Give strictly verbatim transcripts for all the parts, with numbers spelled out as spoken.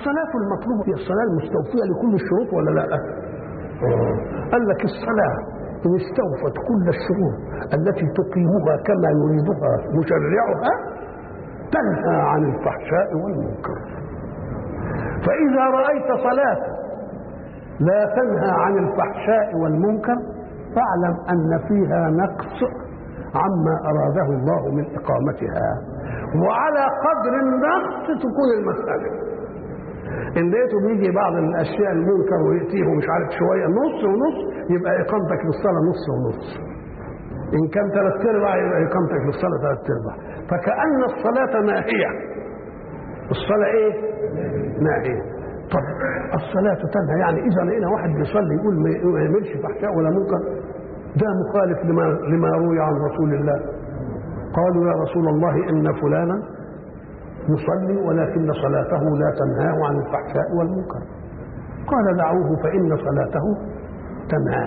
الصلاة المطلوبة هي الصلاة المستوفية لكل الشروط ولا لا؟ قال لك الصلاة إن استوفت كل الشروط التي تقيمها كما يريدها مشرعها تنهى عن الفحشاء والمنكر. فإذا رأيت صلاة لا تنهى عن الفحشاء والمنكر فاعلم أن فيها نقص عما أراده الله من إقامتها، وعلى قدر النقص تكون المسألة. إن لقيته بيجي بعض الأشياء المنكر ويأتيه مش عارف شوية نص ونص يبقى إقامتك للصلاة نص ونص، إن كان ثلاث أرباع يبقى إقامتك للصلاة ثلاث أرباع. فكأن الصلاة ناهية. الصلاة إيه؟ ناهية. طب الصلاة تنهى، يعني إذا لقينا واحد بيصلي يقول ما يعملش فحشاء ولا منكر ده مخالف لما لما روي عن رسول الله. قالوا يا رسول الله إن فلانا يصلي ولكن صلاته لا تنهاه عن الفحشاء والمنكر. قال دعوه فإن صلاته تنهاه.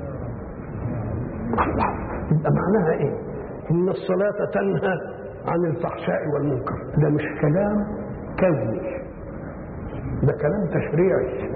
الله، يبقى معناها إيه؟ إن الصلاة تنهى عن الفحشاء والمنكر. ده مش كلام كوني، ده كلام تشريعي.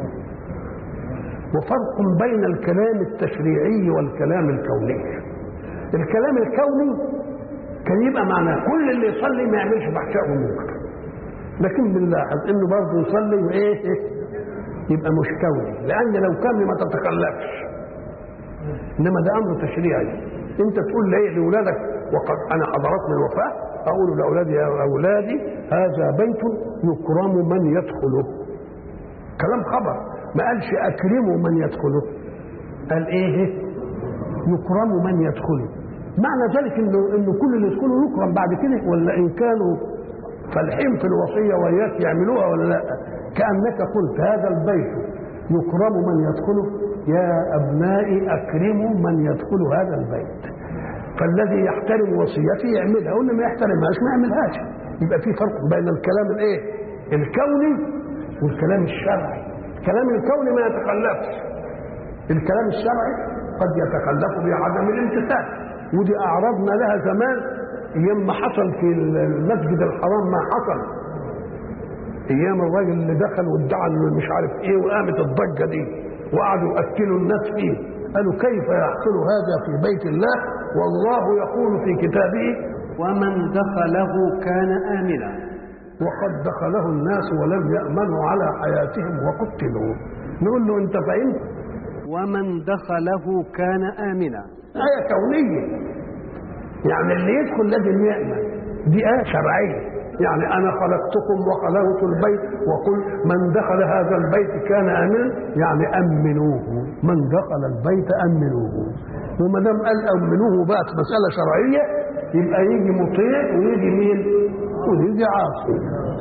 وفرق بين الكلام التشريعي والكلام الكوني. الكلام الكوني كان يبقى معناه كل اللي يصلي ما يعملش فحشاء ومنكر، لكن بنلاحظ انه برضه يصلي وايه يبقى مش كوني، لان لو كان ما تتخلفش. انما ده امر تشريعي. انت تقول ليه لاولادك وقد انا حضرتني الوفاه اقول لاولادي يا اولادي هذا بيت يكرم من يدخله. كلام خبر، ما قالش اكرموا من يدخله، قال ايه؟ يكرم من يدخله. معنى ذلك انه انه كل اللي يدخلوا يكرم بعد كده، ولا ان كانوا فالحين في الوصيه وياك يعملوها ولا لا؟ كانك قلت هذا البيت يكرم من يدخله، يا ابنائي اكرموا من يدخل هذا البيت. فالذي يحترم وصيتي يعملها، واللي ما يحترمهاش ما يعملهاش. يبقى في فرق بين الكلام الايه؟ الكوني والكلام الشرعي. الكلام الكوني ما يتخلفش، الكلام الشرعي قد يتخلف بعدم الامتثال. ودي اعرضنا لها زمان ايام ما حصل في المسجد الحرام، ما حصل ايام الراجل اللي دخل وادعى انه مش عارف ايه، وقامت الضجه دي وقعدوا ياكلوا الناس فيه. قالوا كيف يحصل هذا في بيت الله والله يقول في كتابه ومن دخله كان آمنا، وقد دخله الناس ولم يأمنوا على حياتهم وقتلوا. نقول له انت فهمت؟ ومن دخله كان آمنا، آية كونية، يعني اللي يدخل لازم يأمن. دي آية شرعية، يعني أنا خلقتكم وخلقت البيت وقل من دخل هذا البيت كان آمنا، يعني أمنوه. من دخل البيت أمنوه. وما دام قال أمنوه بقت مسألة شرعية، يبقى يجي مطيع ويجي مين؟ ويجي عاصي.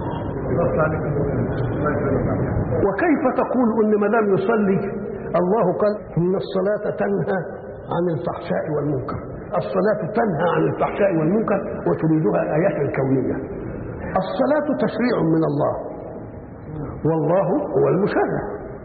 وكيف تقول ان ما دام يصلي الله قال ان الصلاة تنهى عن الفحشاء والمنكر؟ الصلاة تنهى عن الفحشاء والمنكر وتريدها آيات كونية. الصلاة تشريع من الله والله هو المشرع.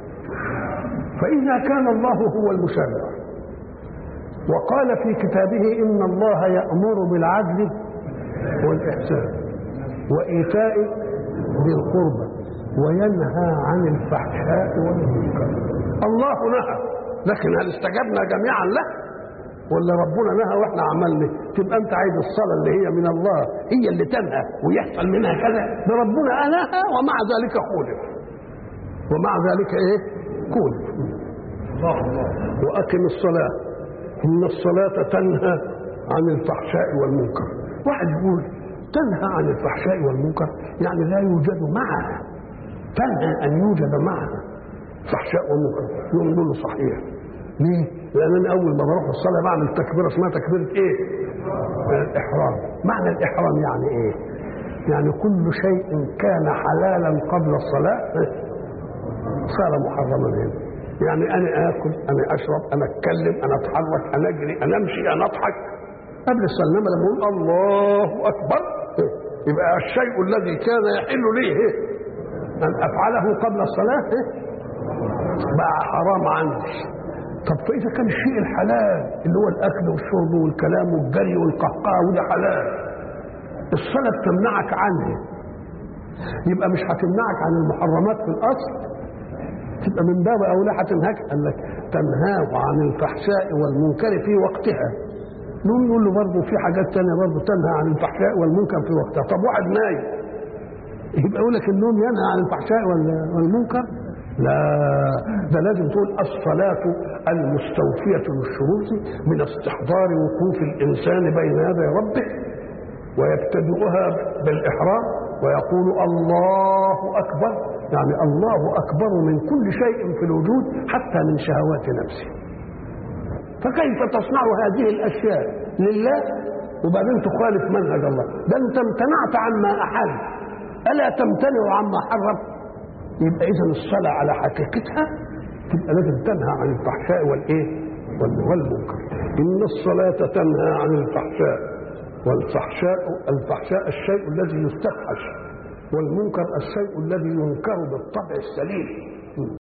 فإذا كان الله هو المشرع وقال في كتابه إن الله يأمر بالعدل والإحسان وإيتاء ذي القربى وينهى عن الفحشاء والمنكر. الله نهى، لكن هل استجبنا جميعا له ولا ربنا نهى واحنا عملنا؟ تبقى انت عايز الصلاه اللي هي من الله هي اللي تنهى ويحصل منها كذا؟ ده ربنا نهى ومع ذلك خولف، ومع ذلك ايه؟ خولف. الله الله واقم الصلاه ان الصلاه تنهى عن الفحشاء والمنكر. واحد يقول تنهى عن الفحشاء والمنكر يعني لا يوجد معها، تنهى ان يوجد معها فحشاء ومنكر. يقول له صحيح. ليه؟ لان انا اول ما بروح الصلاه بعمل تكبيره اسمها تكبيره ايه؟ الاحرام. معنى الاحرام يعني ايه؟ يعني كل شيء كان حلالا قبل الصلاه صار محرما هنا. يعني انا اكل، انا اشرب، انا اتكلم، انا اتحرك، انا اجري، انا امشي، انا اضحك قبل الصلاه. لما اقول الله اكبر يبقى الشيء الذي كان يحل لي ان افعله قبل الصلاه بقى حرام عندي. طب فاذا كان الشيء الحلال اللي هو الاكل والشرب والكلام والجري والقهقه وده حلال، الصلاه تمنعك عنه، يبقى مش هتمنعك عن المحرمات في الاصل، تبقى من باب اولى هتنهاك. قال لك تنهاه عن الفحشاء والمنكر في وقتها. نقوم نقول له برضه في حاجات ثانيه برضه تنهى عن الفحشاء والمنكر في وقتها. طب واحد نايم يبقى يقول لك النوم ينهى عن الفحشاء والمنكر؟ لا، ده لازم تقول الصلاة المستوفية للشروط من استحضار وقوف الإنسان بين يدي ربه، ويبتدئها بالإحرام ويقول الله أكبر، يعني الله أكبر من كل شيء في الوجود حتى من شهوات نفسه. فكيف تصنع هذه الأشياء لله وبعدين تخالف منهج الله؟ ده أنت امتنعت عما أحل، ألا تمتنع عما حرم؟ يبقى إذن الصلاة على حقيقتها تبقى لازم تنهى عن الفحشاء والإيه؟ والمنكر. إن الصلاة تنهى عن الفحشاء والفحشاء، الفحشاء الشيء الذي يستفحش، والمنكر الشيء الذي ينكر بالطبع السليم.